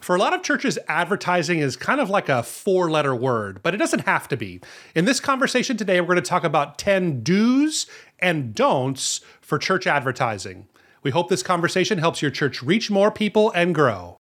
For a lot of churches, advertising is kind of like a four-letter word, but it doesn't have to be. In this conversation today, we're going to talk about 10 do's and don'ts for church advertising. We hope this conversation helps your church reach more people and grow.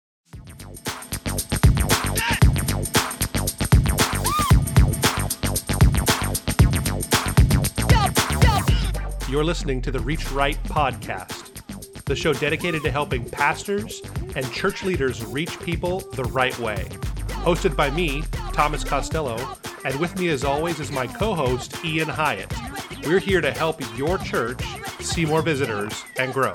You're listening to the Reach Right podcast, the show dedicated to helping pastors and church leaders reach people the right way. Hosted by me, Thomas Costello, and with me as always is my co-host, Ian Hyatt. We're here to help your church see more visitors and grow.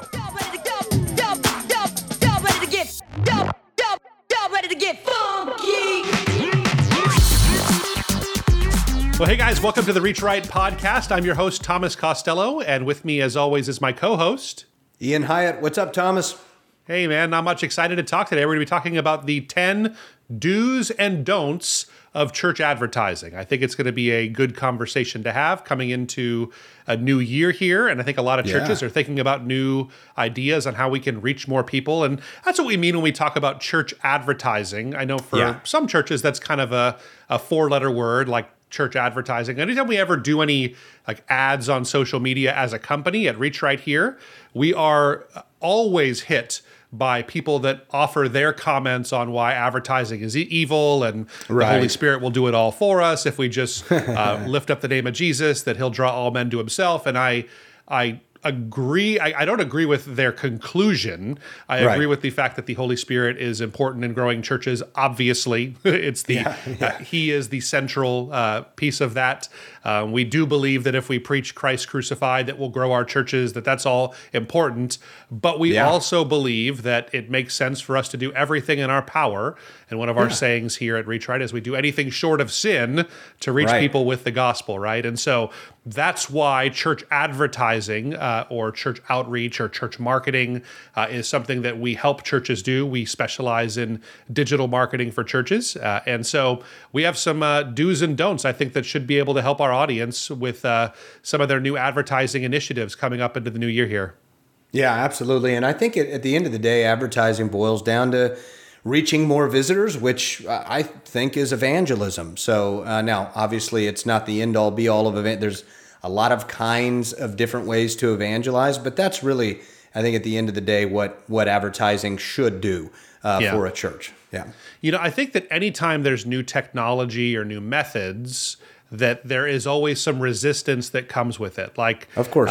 Well, hey guys, welcome to the Reach Right podcast. I'm your host, Thomas Costello, and with me as always is my co-host, Ian Hyatt. What's up, Thomas? Hey man, not much excited to talk today. We're going to be talking about the 10 do's and don'ts of church advertising. I think it's going to be a good conversation to have coming into a new year here. And I think a lot of churches are thinking about new ideas on how we can reach more people. And that's what we mean when we talk about church advertising. I know for some churches, that's kind of a four-letter word like church advertising. Anytime we ever do any like ads on social media as a company at Reach Right here, we are always hit by people that offer their comments on why advertising is evil and the Holy Spirit will do it all for us if we just lift up the name of Jesus, that he'll draw all men to himself. And I agree. I don't agree with their conclusion. I agree with the fact that the Holy Spirit is important in growing churches. Obviously, it's he is the central piece of that. We do believe that if we preach Christ crucified, that will grow our churches, that's all important. But we also believe that it makes sense for us to do everything in our power. And one of our sayings here at Reach Right is we do anything short of sin to reach people with the gospel, right? And so that's why church advertising or church outreach or church marketing is something that we help churches do. We specialize in digital marketing for churches. And so we have some do's and don'ts, I think, that should be able to help our audience with some of their new advertising initiatives coming up into the new year here. Yeah, absolutely. And I think at the end of the day, advertising boils down to reaching more visitors, which I think is evangelism. So now, obviously, it's not the end-all, be-all of event. There's a lot of kinds of different ways to evangelize, but that's really, I think, at the end of the day, what advertising should do for a church. Yeah. You know, I think that anytime there's new technology or new methods, that there is always some resistance that comes with it. Like, of course,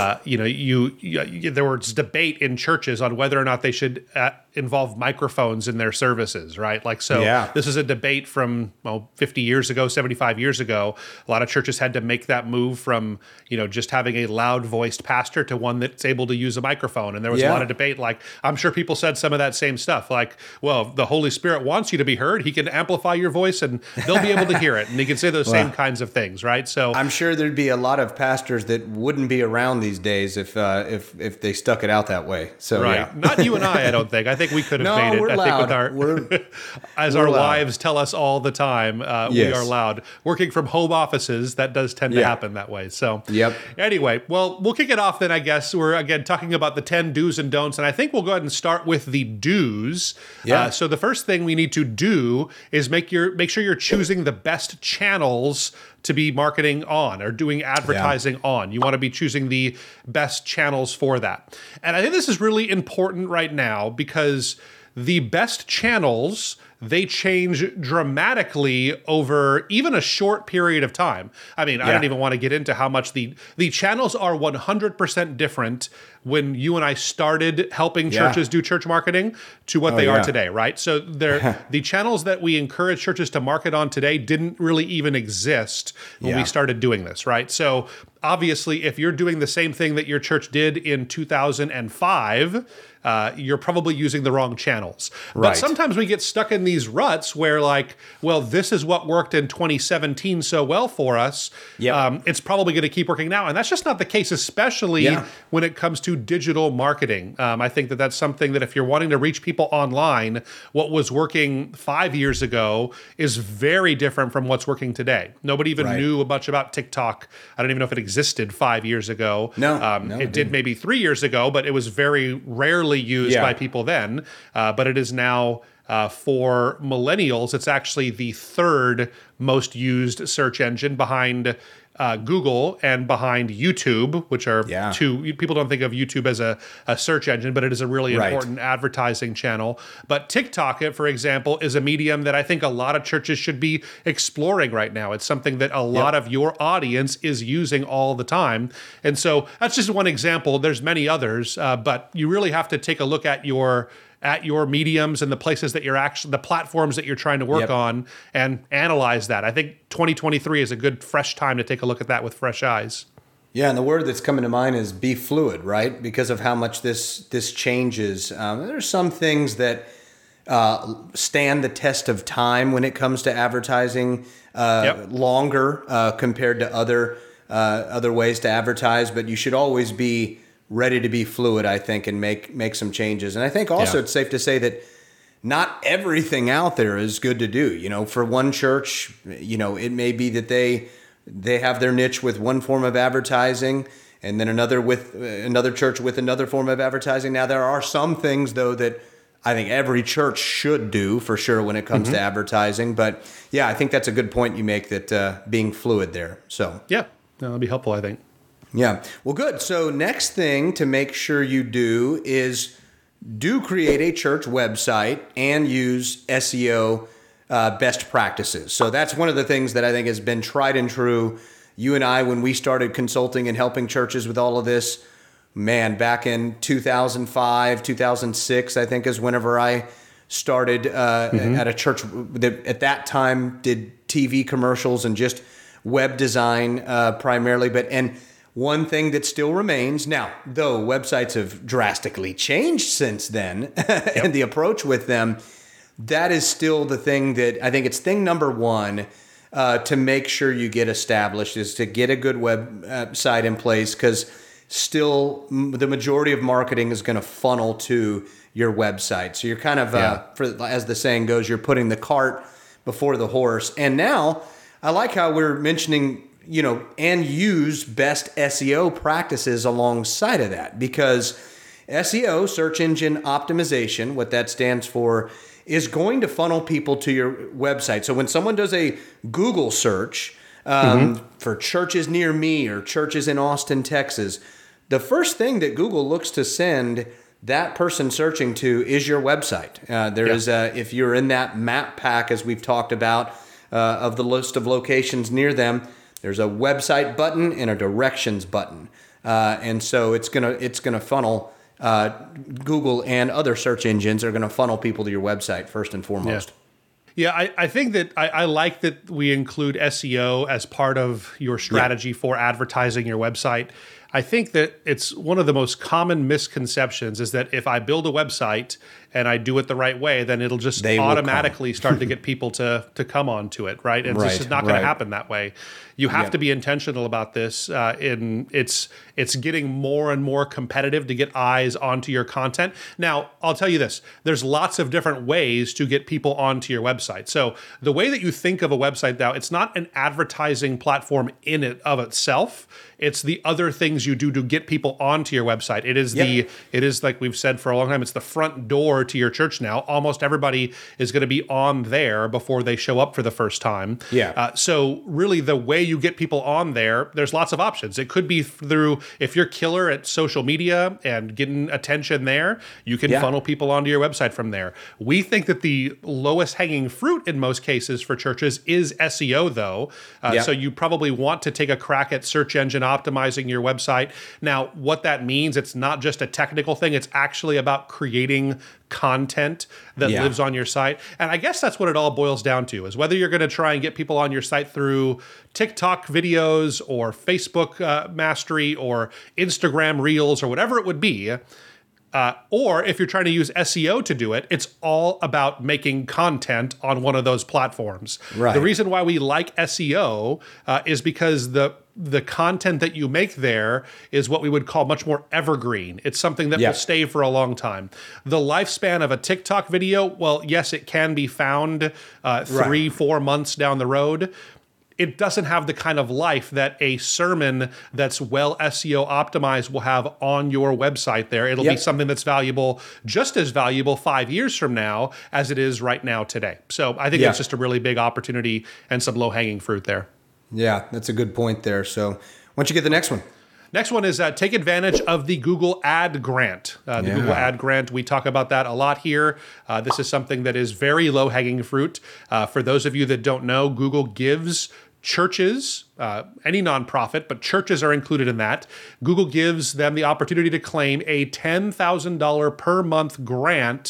there was debate in churches on whether or not they should involve microphones in their services, right? Like, so this is a debate from 50 years ago, 75 years ago. A lot of churches had to make that move from, just having a loud voiced pastor to one that's able to use a microphone. And there was a lot of debate. Like, I'm sure people said some of that same stuff. Like, well, the Holy Spirit wants you to be heard. He can amplify your voice and they'll be able to hear it. And he can say those same kinds of things, right? So I'm sure there'd be a lot of pastors that wouldn't be around these days if they stuck it out that way. So not you and I don't think. I think we could have made it. I think with our as our wives tell us all the time, we are loud. Working from home offices, that does tend to happen that way. So anyway, well, we'll kick it off then, I guess. We're again talking about the 10 do's and don'ts, and I think we'll go ahead and start with the do's. So the first thing we need to do is make sure you're choosing the best channels to be marketing on or doing advertising on. You want to be choosing the best channels for that. And I think this is really important right now because the best channels, they change dramatically over even a short period of time. I mean, I don't even want to get into how much the channels are 100% different when you and I started helping churches do church marketing to what they are today, right? So the channels that we encourage churches to market on today didn't really even exist when we started doing this, right? So obviously, if you're doing the same thing that your church did in 2005, you're probably using the wrong channels. But sometimes we get stuck in these ruts where like, well, this is what worked in 2017 so well for us. It's probably going to keep working now. And that's just not the case, especially when it comes to digital marketing. I think that that's something that if you're wanting to reach people online, what was working 5 years ago is very different from what's working today. Nobody even knew much about TikTok. I don't even know if it existed 5 years ago. It did maybe 3 years ago, but it was very rarely used by people then. But it is now For millennials, it's actually the third most used search engine behind Google and behind YouTube, which are two. People don't think of YouTube as a search engine, but it is a really important advertising channel. But TikTok, for example, is a medium that I think a lot of churches should be exploring right now. It's something that a lot of your audience is using all the time. And so that's just one example. There's many others, but you really have to take a look at your mediums and the places that you're actually, the platforms that you're trying to work on, and analyze that. I think 2023 is a good fresh time to take a look at that with fresh eyes. Yeah, and the word that's coming to mind is be fluid, right? Because of how much this changes. There's some things that stand the test of time when it comes to advertising longer compared to other ways to advertise, but you should always be ready to be fluid, I think, and make some changes. And I think also it's safe to say that not everything out there is good to do. You know, for one church, you know, it may be that they have their niche with one form of advertising, and then another church with another form of advertising. Now, there are some things, though, that I think every church should do for sure when it comes to advertising. But yeah, I think that's a good point you make, that being fluid there. So yeah, that'll be helpful, I think. Yeah. Well, good. So next thing to make sure you do is create a church website and use SEO best practices. So that's one of the things that I think has been tried and true. You and I, when we started consulting and helping churches with all of this, man, back in 2005, 2006, I think is whenever I started at a church that at that time did TV commercials and just web design primarily. And one thing that still remains now, though websites have drastically changed since then, and the approach with them, that is still the thing that I think it's thing number one to make sure you get established, is to get a good website in place, because still the majority of marketing is going to funnel to your website. So you're kind of, as the saying goes, you're putting the cart before the horse. And now I like how we're mentioning, you know, and use best SEO practices alongside of that, because SEO, search engine optimization, what that stands for, is going to funnel people to your website. So when someone does a Google search for churches near me or churches in Austin, Texas, the first thing that Google looks to send that person searching to is your website. There is if you're in that map pack, as we've talked about, of the list of locations near them, there's a website button and a directions button, and so it's gonna funnel. Google and other search engines are going to funnel people to your website first and foremost. Yeah, I think that I like that we include SEO as part of your strategy for advertising your website. I think that it's one of the most common misconceptions is that if I build a website and I do it the right way, then it'll just automatically start to get people to come onto it, right? And it's just not going to happen that way. You have to be intentional about this. It's getting more and more competitive to get eyes onto your content. Now, I'll tell you this. There's lots of different ways to get people onto your website. So the way that you think of a website now, it's not an advertising platform in it of itself. It's the other things you do to get people onto your website. It is like we've said for a long time, it's the front door to your church now. Almost everybody is going to be on there before they show up for the first time. So really the way you get people on there, there's lots of options. It could be through, if you're killer at social media and getting attention there, you can funnel people onto your website from there. We think that the lowest hanging fruit in most cases for churches is SEO though. So you probably want to take a crack at search engine optimizing your website. Now, what that means, it's not just a technical thing. It's actually about creating content that lives on your site. And I guess that's what it all boils down to, is whether you're going to try and get people on your site through TikTok videos or Facebook mastery or Instagram reels or whatever it would be, or if you're trying to use SEO to do it, it's all about making content on one of those platforms. The reason why we like SEO is because the content that you make there is what we would call much more evergreen. It's something that will stay for a long time. The lifespan of a TikTok video, well, yes, it can be found 3-4 months down the road. it doesn't have the kind of life that a sermon that's well SEO optimized will have on your website there. It'll be something that's valuable, just as valuable 5 years from now as it is right now today. So I think it's just a really big opportunity and some low-hanging fruit there. Yeah, that's a good point there. So why don't you get the next one? Next one is take advantage of the Google Ad Grant. Google Ad Grant, we talk about that a lot here. This is something that is very low-hanging fruit. For those of you that don't know, Google gives churches, any nonprofit, but churches are included in that. Google gives them the opportunity to claim a $10,000 per month grant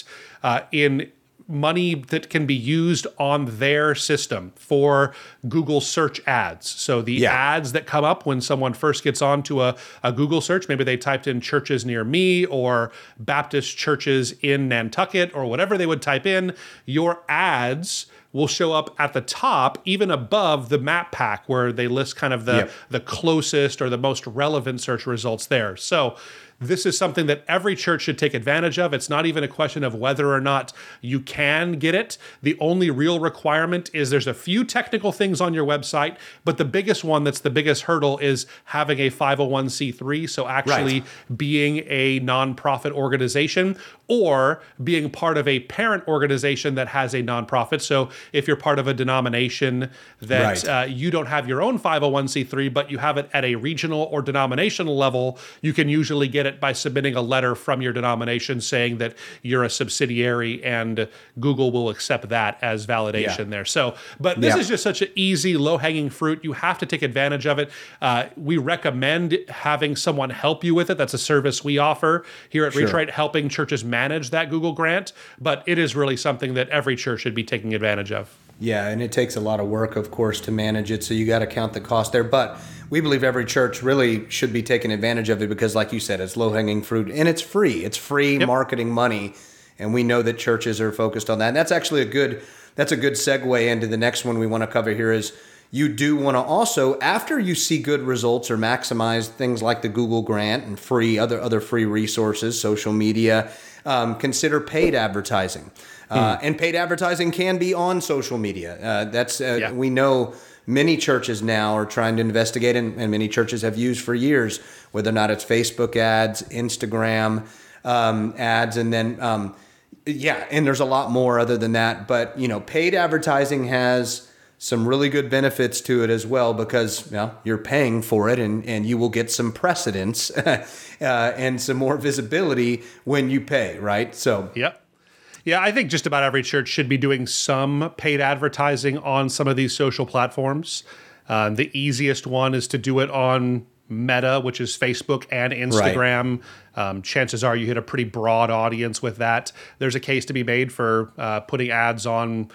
in money that can be used on their system for Google search ads. So the ads that come up when someone first gets onto a Google search, maybe they typed in churches near me or Baptist churches in Nantucket or whatever they would type in, your ads will show up at the top, even above the map pack where they list kind of the closest or the most relevant search results there. So this is something that every church should take advantage of. It's not even a question of whether or not you can get it. The only real requirement is there's a few technical things on your website, but the biggest one that's the biggest hurdle is having a 501c3, so actually being a nonprofit organization or being part of a parent organization that has a nonprofit. So if you're part of a denomination that you don't have your own 501c3, but you have it at a regional or denominational level, you can usually get it by submitting a letter from your denomination saying that you're a subsidiary, and Google will accept that as validation there. So, but this is just such an easy, low-hanging fruit. You have to take advantage of it. We recommend having someone help you with it. That's a service we offer here at Reach Right, helping churches manage that Google grant, but it is really something that every church should be taking advantage of. Yeah, and it takes a lot of work, of course, to manage it, so you got to count the cost there. But we believe every church really should be taking advantage of it because, like you said, it's low-hanging fruit, and it's free. It's free marketing money, and we know that churches are focused on that. And that's actually a good segue into the next one we want to cover here is you do want to also, after you see good results or maximize things like the Google grant and free other free resources, social media, consider paid advertising. And paid advertising can be on social media. We know many churches now are trying to investigate, and many churches have used for years, whether or not it's Facebook ads, Instagram ads, and then and there's a lot more other than that. But paid advertising has some really good benefits to it as well because you're paying for it, and you will get some precedence and some more visibility when you pay, right? So Yeah, I think just about every church should be doing some paid advertising on some of these social platforms. The easiest one is to do it on Meta, which is Facebook and Instagram. Chances are you hit a pretty broad audience with that. There's a case to be made for putting ads on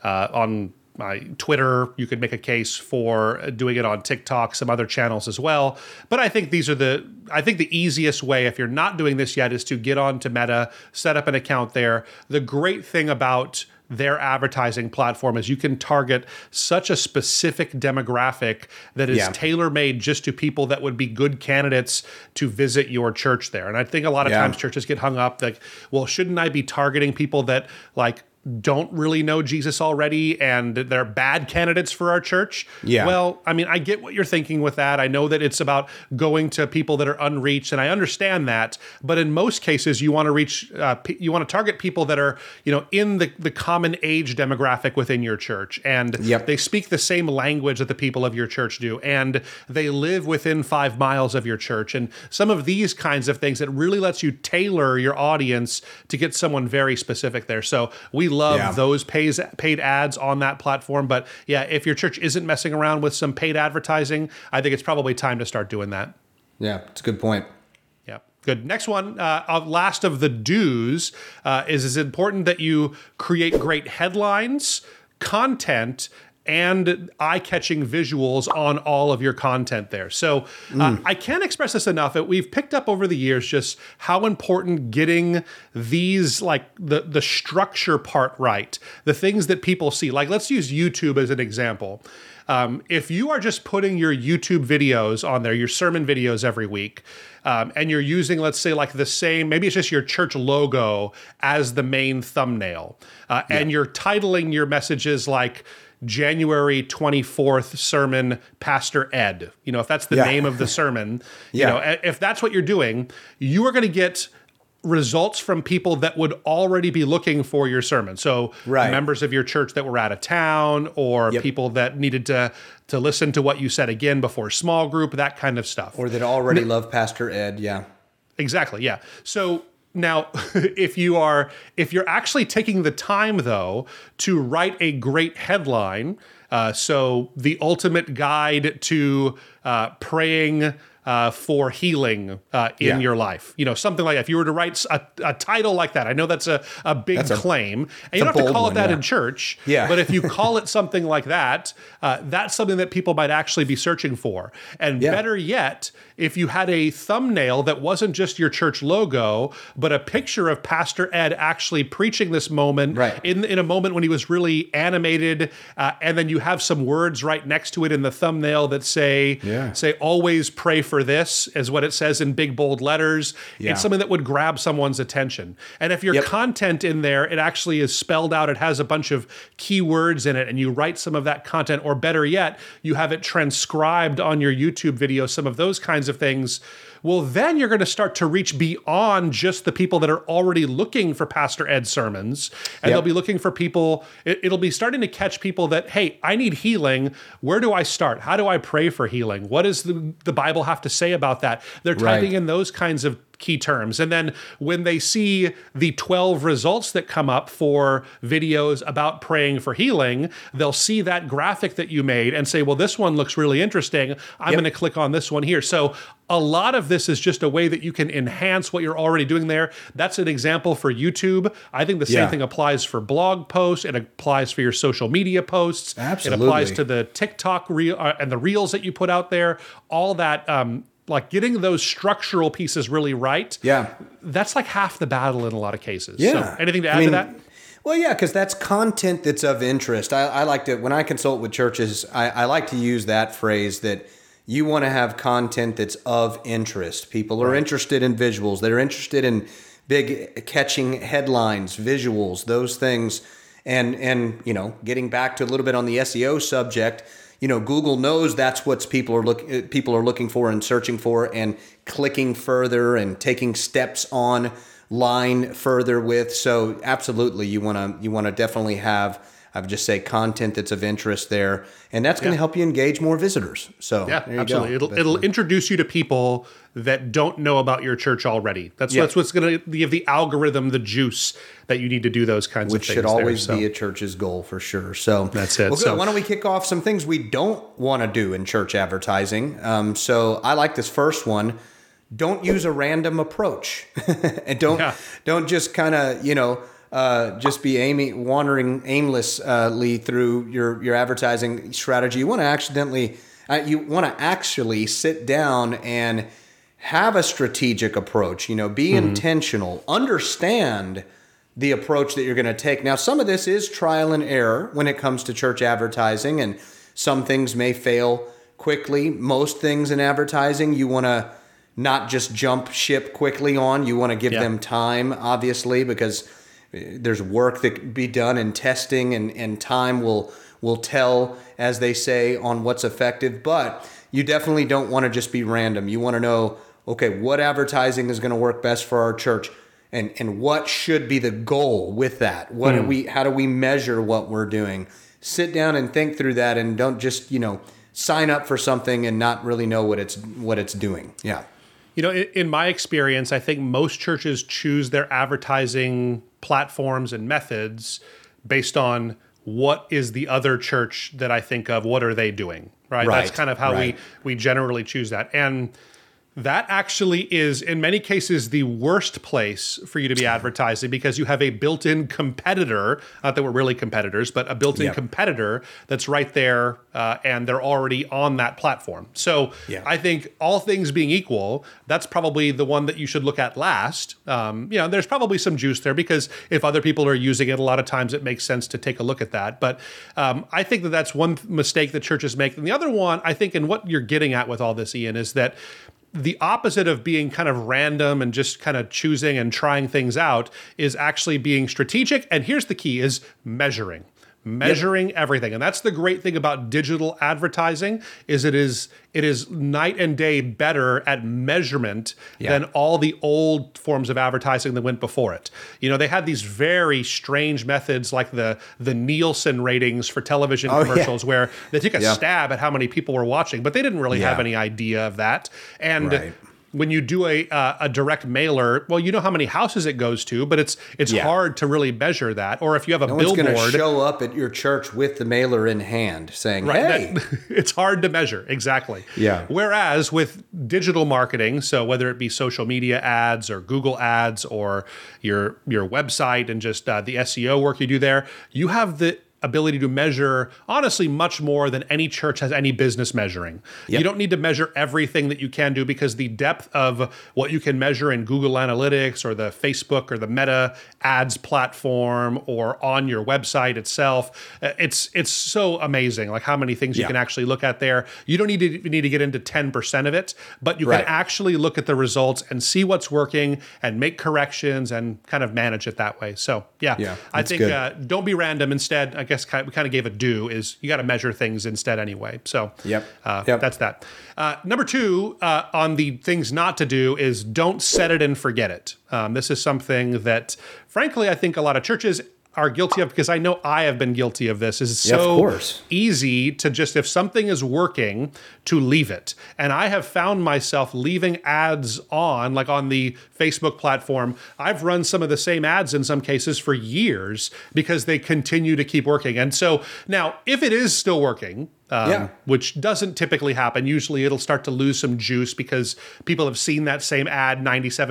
Twitter. You could make a case for doing it on TikTok, some other channels as well. But I think the easiest way, if you're not doing this yet, is to get on to Meta, set up an account there. The great thing about their advertising platform is you can target such a specific demographic that is tailor-made just to people that would be good candidates to visit your church there. And I think a lot of times churches get hung up like, well, shouldn't I be targeting people that don't really know Jesus already and they're bad candidates for our church? Well, I mean, I get what you're thinking with that. I know that it's about going to people that are unreached, and I understand that. But in most cases, you want to reach, you want to target people that are, in the common age demographic within your church, and they speak the same language that the people of your church do, and they live within 5 miles of your church, and some of these kinds of things that really lets you tailor your audience to get someone very specific there. So we love those paid ads on that platform. But if your church isn't messing around with some paid advertising, I think it's probably time to start doing that. Yeah, it's a good point. Yeah, good. Next one, last of the do's, is it's important that you create great headlines, content, and eye-catching visuals on all of your content there. So I can't express this enough. We've picked up over the years just how important getting these, the structure part right, the things that people see. Let's use YouTube as an example. If you are just putting your YouTube videos on there, your sermon videos every week, and you're using, let's say, the same, maybe it's just your church logo as the main thumbnail, and you're titling your messages like January 24th sermon, Pastor Ed. If that's the name of the sermon, if that's what you're doing, you are going to get results from people that would already be looking for your sermon. So members of your church that were out of town, or people that needed to listen to what you said again before small group, that kind of stuff. Or that already love Pastor Ed. Yeah. Exactly. Yeah. So now, if you're actually taking the time, though, to write a great headline, so the ultimate guide to praying for healing in your life, something like that. If you were to write a title like that, I know that's a big claim, and you don't have to call it that in church. Yeah. But if you call it something like that, that's something that people might actually be searching for. And better yet, if you had a thumbnail that wasn't just your church logo, but a picture of Pastor Ed actually preaching this moment in a moment when he was really animated, and then you have some words right next to it in the thumbnail that say always pray for this, is what it says in big bold letters. It's something that would grab someone's attention. And if your content in there, it actually is spelled out, it has a bunch of keywords in it, and you write some of that content, or better yet, you have it transcribed on your YouTube video, some of those kinds of things, well, then you're going to start to reach beyond just the people that are already looking for Pastor Ed sermons. And they'll be looking for people, it'll be starting to catch people that, hey, I need healing. Where do I start? How do I pray for healing? What does the Bible have to say about that? They're typing in those kinds of key terms. And then when they see the 12 results that come up for videos about praying for healing, they'll see that graphic that you made and say, well, this one looks really interesting. I'm going to click on this one here. So a lot of this is just a way that you can enhance what you're already doing there. That's an example for YouTube. I think the same thing applies for blog posts. It applies for your social media posts. Absolutely. It applies to the TikTok reel and the reels that you put out there. All that, like getting those structural pieces really right. Yeah. That's like half the battle in a lot of cases. Yeah. So anything to add to that? Well, yeah, because that's content that's of interest. I like to, when I consult with churches, I like to use that phrase that you want to have content that's of interest. People are interested in visuals. They're interested in big catching headlines, visuals, those things. And getting back to a little bit on the SEO subject, Google knows that's what people are looking for and searching for and clicking further and taking steps on line further with. So absolutely, you want to definitely have, I would just say, content that's of interest there, and that's going to help you engage more visitors. So yeah, absolutely, it'll introduce you to people that don't know about your church already. That's what's going to give the algorithm the juice that you need to do those kinds of things. Which should always be a church's goal for sure. So that's it. Well, good. So why don't we kick off some things we don't want to do in church advertising? So I like this first one. Don't use a random approach, and don't just kind of just be wandering aimlessly through your advertising strategy. You want to actually sit down and have a strategic approach. Be intentional. Understand the approach that you're going to take. Now, some of this is trial and error when it comes to church advertising, and some things may fail quickly. Most things in advertising, you want to not just jump ship quickly on. You want to give them time, obviously, because there's work that can be done in testing, and time will tell, as they say, on what's effective. But you definitely don't want to just be random. You want to know, okay, what advertising is going to work best for our church, and what should be the goal with that? How do we measure what we're doing? Sit down and think through that, and don't just sign up for something and not really know what it's doing. Yeah. In my experience, I think most churches choose their advertising platforms and methods based on what is the other church that I think of, what are they doing, right? That's kind of how we generally choose that. And that actually is, in many cases, the worst place for you to be advertising, because you have a built-in competitor, not that we're really competitors, but a built-in competitor that's right there, and they're already on that platform. So I think all things being equal, that's probably the one that you should look at last. There's probably some juice there, because if other people are using it, a lot of times it makes sense to take a look at that. But I think that that's one mistake that churches make. And the other one, I think, and what you're getting at with all this, Ian, is that the opposite of being kind of random and just kind of choosing and trying things out is actually being strategic. And here's the key, is measuring. measuring everything. And that's the great thing about digital advertising is it is night and day better at measurement than all the old forms of advertising that went before it. You know, they had these very strange methods like the Nielsen ratings for television commercials where they took a stab at how many people were watching, but they didn't really have any idea of that. And when you do a direct mailer, well, you know how many houses it goes to, but it's hard to really measure that. Or if you have a billboard, no one's going to show up at your church with the mailer in hand saying, "Hey." It's hard to measure, exactly. Yeah. Whereas with digital marketing, so whether it be social media ads or Google ads or your website and just the SEO work you do there, you have the ability to measure, honestly, much more than any church has any business measuring. You don't need to measure everything that you can do because the depth of what you can measure in Google Analytics or the Facebook or the Meta ads platform or on your website itself, it's so amazing, like how many things you can actually look at there. You don't need to get into 10% of it, but you can actually look at the results and see what's working and make corrections and kind of manage it that way. So I think don't be random. Instead, I guess we kind of gave a do is you got to measure things instead anyway. So that's that. Number 2 on the things not to do is don't set it and forget it. This is something that, frankly, I think a lot of churches are guilty of because I know I have been guilty of this. It's so easy to just, if something is working, to leave it. And I have found myself leaving ads on, like on the Facebook platform. I've run some of the same ads in some cases for years because they continue to keep working. And so now, if it is still working, which doesn't typically happen. Usually it'll start to lose some juice because people have seen that same ad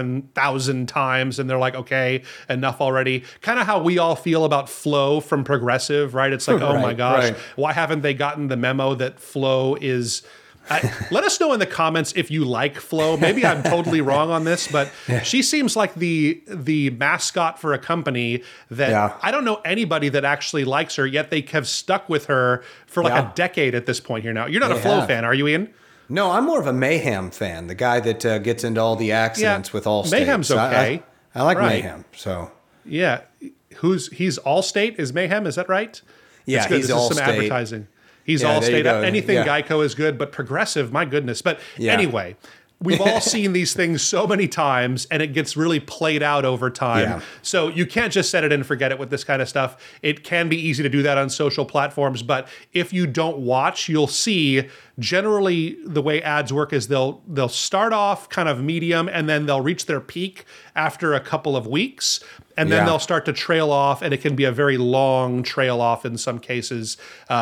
97,000 times and they're like, okay, enough already. Kind of how we all feel about Flow from Progressive, right? It's like, oh my gosh, why haven't they gotten the memo that Flow is... let us know in the comments if you like Flo. Maybe I'm totally wrong on this, but she seems like the mascot for a company that I don't know anybody that actually likes her, yet they have stuck with her for like a decade at this point here now. You're not a Flo fan, are you, Ian? No, I'm more of a Mayhem fan, the guy that gets into all the accidents with Allstate. Mayhem's okay. I like Mayhem, so. Yeah. He's Allstate is Mayhem, is that right? Yeah, he's Allstate. Some advertising. He's Allstate. Anything Geico is good, but Progressive, my goodness. But anyway, we've all seen these things so many times, and it gets really played out over time. Yeah. So you can't just set it and forget it with this kind of stuff. It can be easy to do that on social platforms, but if you don't watch, you'll see generally the way ads work is they'll start off kind of medium, and then they'll reach their peak after a couple of weeks. And then they'll start to trail off, and it can be a very long trail off in some cases.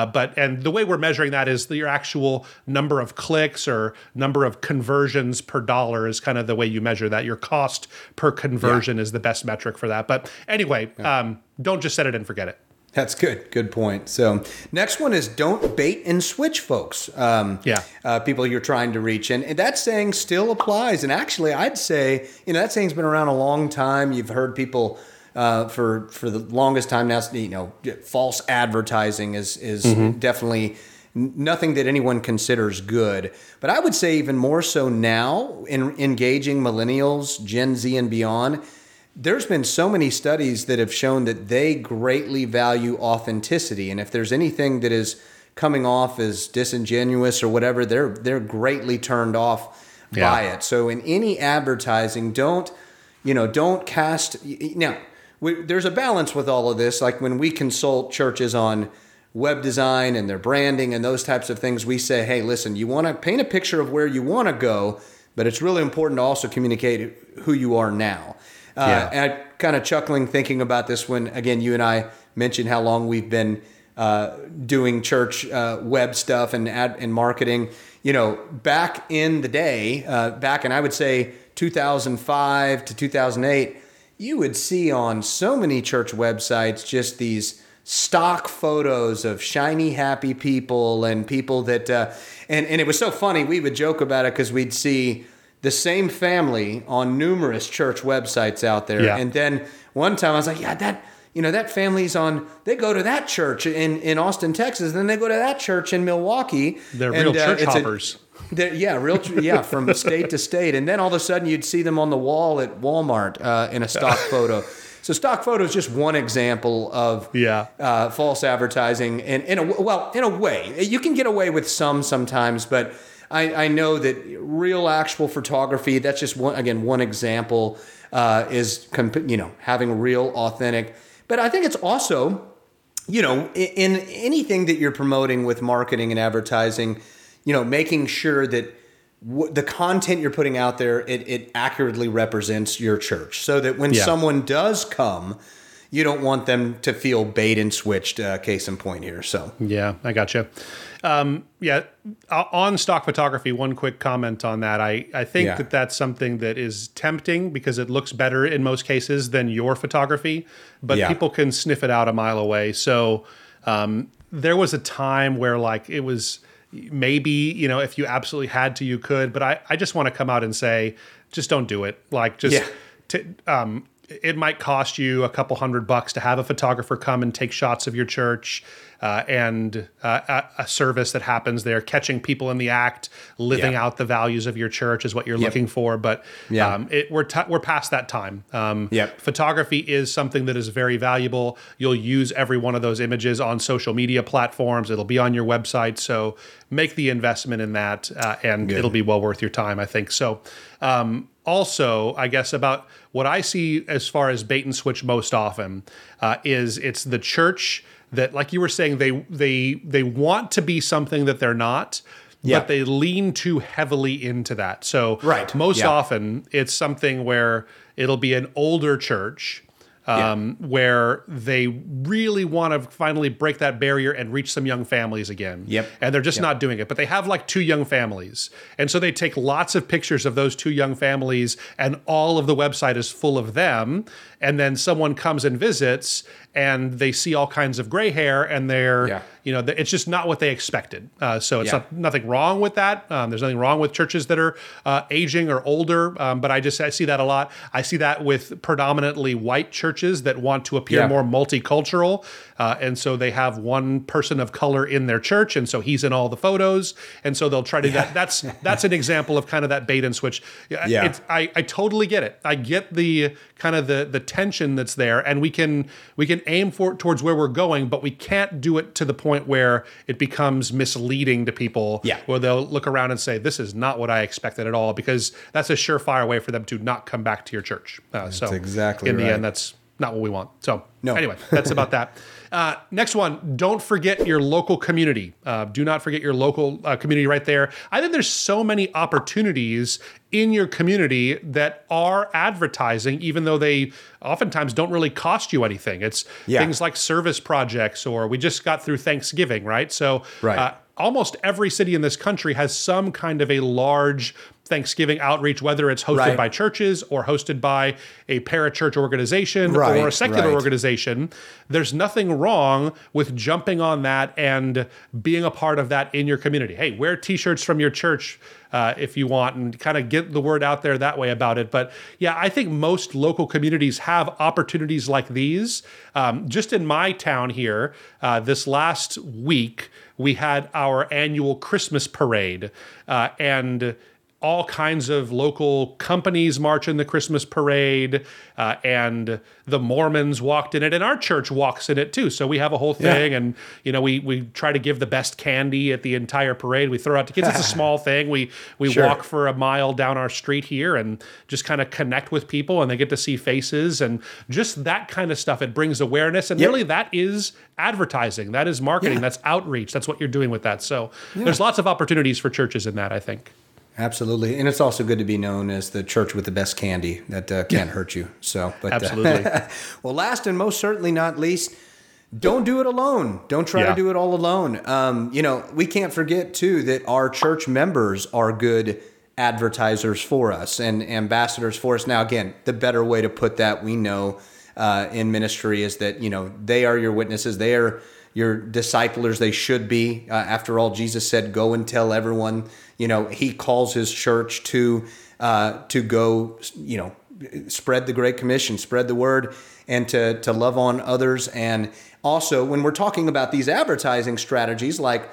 And the way we're measuring that is your actual number of clicks or number of conversions per dollar is kind of the way you measure that. Your cost per conversion is the best metric for that. But anyway, don't just set it and forget it. That's good. Good point. So next one is don't bait and switch, folks. People you're trying to reach. And that saying still applies. And actually, I'd say, that saying's been around a long time. You've heard people for the longest time now, false advertising is definitely nothing that anyone considers good. But I would say even more so now in engaging millennials, Gen Z and beyond, there's been so many studies that have shown that they greatly value authenticity. And if there's anything that is coming off as disingenuous or whatever, they're greatly turned off by it. So in any advertising, don't cast... Now, there's a balance with all of this. Like when we consult churches on web design and their branding and those types of things, we say, hey, listen, you want to paint a picture of where you want to go, but it's really important to also communicate who you are now. And I kind of chuckling thinking about this when, again, you and I mentioned how long we've been doing church web stuff and marketing. Back in the day, back in, I would say, 2005 to 2008, you would see on so many church websites just these stock photos of shiny, happy people and people that, and it was so funny. We would joke about it because we'd see the same family on numerous church websites out there. Yeah. And then one time I was like, that family's they go to that church in Austin, Texas, and then they go to that church in Milwaukee. They're real church hoppers. From state to state. And then all of a sudden you'd see them on the wall at Walmart in a stock photo. So stock photo is just one example of false advertising. And in a way, you can get away with some sometimes, but I know that real actual photography, that's just one example, is having real authentic. But I think it's also, in anything that you're promoting with marketing and advertising, making sure that the content you're putting out there, it accurately represents your church, so that when someone does come, you don't want them to feel bait and switched, case in point here. So yeah, I gotcha. On stock photography, one quick comment on that. I think that that's something that is tempting because it looks better in most cases than your photography, but people can sniff it out a mile away. So there was a time where it was maybe, if you absolutely had to, you could, but I just want to come out and say, just don't do it. It might cost you a couple $100 to have a photographer come and take shots of your church, and a service that happens there, catching people in the act, living out the values of your church is what you're looking for. But we're past that time. Photography is something that is very valuable. You'll use every one of those images on social media platforms. It'll be on your website. So make the investment in that, and it'll be well worth your time, I think. So also, I guess about what I see as far as bait and switch most often is it's the church that, like you were saying, they want to be something that they're not, but they lean too heavily into that. So most often it's something where it'll be an older church where they really want to finally break that barrier and reach some young families again. And they're just not doing it. But they have 2 young families. And so they take lots of pictures of those 2 young families, and all of the website is full of them. And then someone comes and visits, and they see all kinds of gray hair, and they're, it's just not what they expected. So it's nothing wrong with that. There's nothing wrong with churches that are aging or older. But I see that a lot. I see that with predominantly white churches that want to appear more multicultural. And so they have one person of color in their church, and so he's in all the photos. And so they'll try to that's an example of kind of that bait and switch. I totally get it. I get the kind of the tension that's there, and we can aim towards where we're going, but we can't do it to the point where it becomes misleading to people, where they'll look around and say, this is not what I expected at all, because that's a surefire way for them to not come back to your church. That's exactly in the end, that's not what we want. So anyway, that's about that. Next one, don't forget your local community. Do not forget your local community right there. I think there's so many opportunities in your community that are advertising, even though they oftentimes don't really cost you anything. It's things like service projects, or we just got through Thanksgiving, right? So almost every city in this country has some kind of a large Thanksgiving outreach, whether it's hosted by churches or hosted by a parachurch organization or a secular organization. There's nothing wrong with jumping on that and being a part of that in your community. Hey, wear t-shirts from your church if you want, and kind of get the word out there that way about it. But I think most local communities have opportunities like these. Just in my town here, this last week, we had our annual Christmas parade, and all kinds of local companies march in the Christmas parade, and the Mormons walked in it, and our church walks in it too. So we have a whole thing, and we try to give the best candy at the entire parade. We throw out to kids. It's a small thing. We walk for a mile down our street here and just kind of connect with people, and they get to see faces and just that kind of stuff. It brings awareness, and really that is advertising. That is marketing. That's outreach. That's what you're doing with that. So there's lots of opportunities for churches in that, I think. Absolutely. And it's also good to be known as the church with the best candy that can't hurt you. So, but, absolutely. Well, last and most certainly not least, don't do it alone. Don't try to do it all alone. We can't forget too that our church members are good advertisers for us and ambassadors for us. Now, again, the better way to put that, we know in ministry, is that, they are your witnesses. They are your disciplers. They should be. After all, Jesus said, go and tell everyone. He calls his church to go, spread the Great Commission, spread the word, and to love on others. And also, when we're talking about these advertising strategies, like,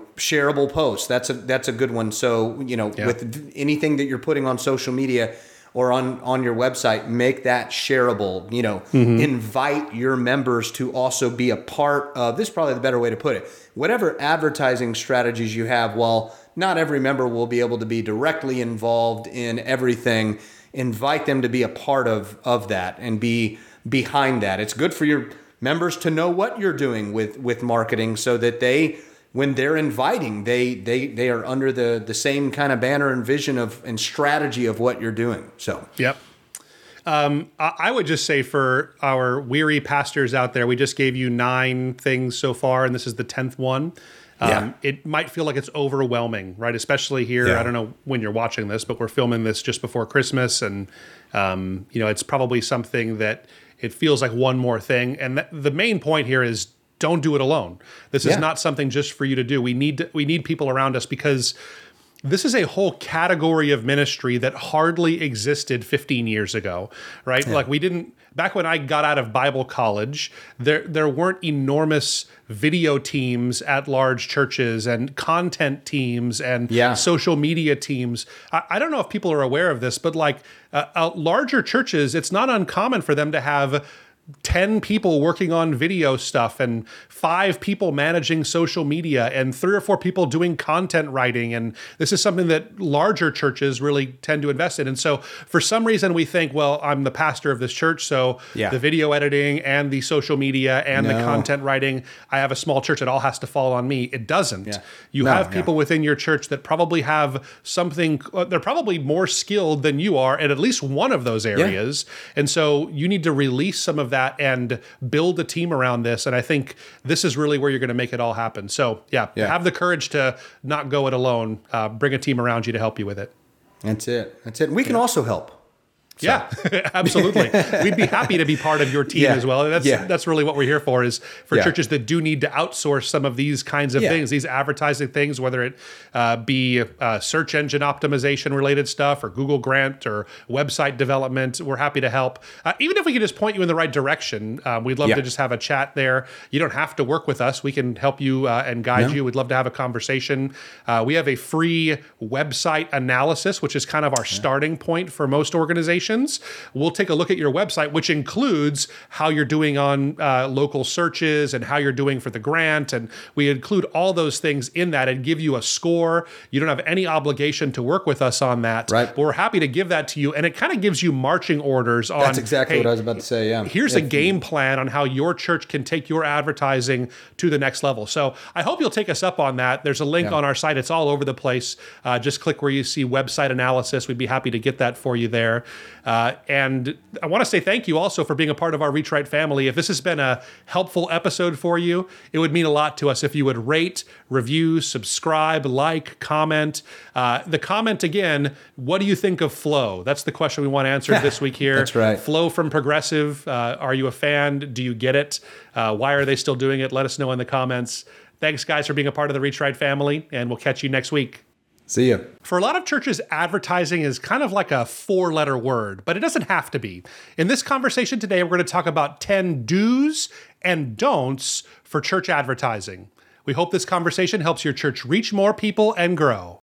shareable posts, that's a good one. So, with anything that you're putting on social media, or on your website, make that shareable. Invite your members to also be a part of this. Is probably the better way to put it. Whatever advertising strategies you have, while not every member will be able to be directly involved in everything, invite them to be a part of that and be behind that. It's good for your members to know what you're doing with marketing, so that when they're inviting, they are under the same kind of banner and vision and strategy of what you're doing. So, yep. I would just say for our weary pastors out there, we just gave you 9 things so far, and this is the 10th one. It might feel like it's overwhelming, right? Especially here. Yeah. I don't know when you're watching this, but we're filming this just before Christmas, and it's probably something that it feels like one more thing. And the main point here is, don't do it alone. This is not something just for you to do. We need people around us, because this is a whole category of ministry that hardly existed 15 years ago, right? Yeah. Like back when I got out of Bible college, there weren't enormous video teams at large churches and content teams and social media teams. I don't know if people are aware of this, but like larger churches, it's not uncommon for them to have 10 people working on video stuff and 5 people managing social media and 3 or 4 people doing content writing. And this is something that larger churches really tend to invest in. And so for some reason we think, well, I'm the pastor of this church, so the video editing and the social media and the content writing, I have a small church, it all has to fall on me. It doesn't. Yeah. You have people within your church that probably have something, they're probably more skilled than you are at least one of those areas. Yeah. And so you need to release some of that and build a team around this. And I think this is really where you're going to make it all happen. So have the courage to not go it alone. Bring a team around you to help you with it. That's it. We can also help. So. Yeah, absolutely. We'd be happy to be part of your team as well. That's really what we're here for, is for churches that do need to outsource some of these kinds of things, these advertising things, whether it be search engine optimization related stuff or Google Grant or website development. We're happy to help. Even if we can just point you in the right direction, we'd love to just have a chat there. You don't have to work with us. We can help you and guide you. We'd love to have a conversation. We have a free website analysis, which is kind of our starting point for most organizations. We'll take a look at your website, which includes how you're doing on local searches and how you're doing for the grant. And we include all those things in that and give you a score. You don't have any obligation to work with us on that. Right. But we're happy to give that to you. And it kind of gives you marching orders on, that's exactly what I was about to say. Yeah. Here's a game plan on how your church can take your advertising to the next level. So I hope you'll take us up on that. There's a link on our site. It's all over the place. Just click where you see website analysis. We'd be happy to get that for you there. And I want to say thank you also for being a part of our Reach Right family. If this has been a helpful episode for you, it would mean a lot to us if you would rate, review, subscribe, like, comment. The comment again, what do you think of Flow? That's the question we want answered this week here. That's right. Flow from Progressive. Are you a fan? Do you get it? Why are they still doing it? Let us know in the comments. Thanks, guys, for being a part of the Reach Right family, and we'll catch you next week. See ya. For a lot of churches, advertising is kind of like a 4-letter word, but it doesn't have to be. In this conversation today, we're going to talk about 10 do's and don'ts for church advertising. We hope this conversation helps your church reach more people and grow.